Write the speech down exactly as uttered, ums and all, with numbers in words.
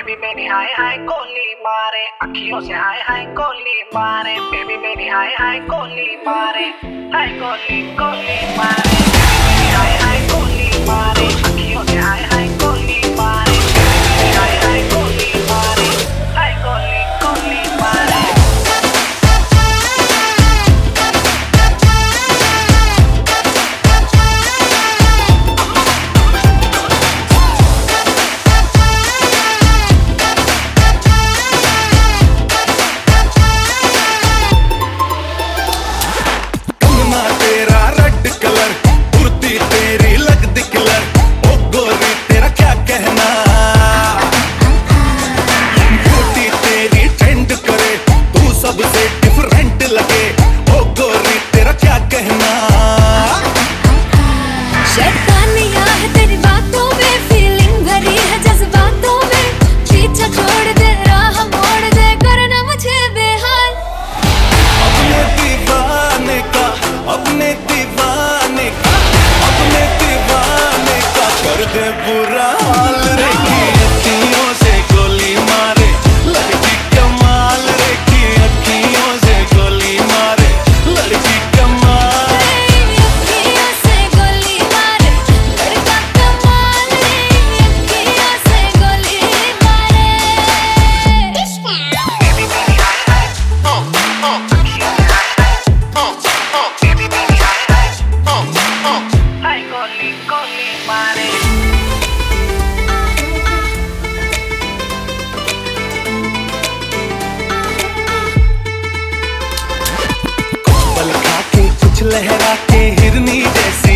Baby मेरी हाय हाय गोली मारे, अखियों से हाय हाय गोली मारे। बेबी मेरी हाय हाय गोली मारे, हाय गोली गोली मारे। बेबी मेरी हाय हाय गोली मारे, अखियों से हाय हाय गोली मारे। बेबी मेरी हाय हाय गोली मारे, हाय गोली गोली मारे। सबसे डिफरेंट लगे ओ गोरी, तेरा क्या कहना? शैतानिया है तेरी बातों में, फीलिंग भरी है जज्बातों में। पीछा छोड़ दे, राह मोड़ दे, करना मुझे बेहाल। अपने दीवाने का, अपने दीवाने का, अपने दीवाने का कर दे बुरा हाल रे। अखियों से गोली मारे, लड़की कमाल रे। अखियों से गोली मारे, लड़की कमाल। अखियों से गोली मारे, लड़का कमाल रे। अखियों से गोली मारे। बेबी मेरी हाय हाय ओ ओ, अखियों से हाय हाय ओ ओ। बेबी मेरी हाय हाय ओ ओ, हाय गोली गोली मारे। पल खा के कुछ लहरा के हिरनी जैसी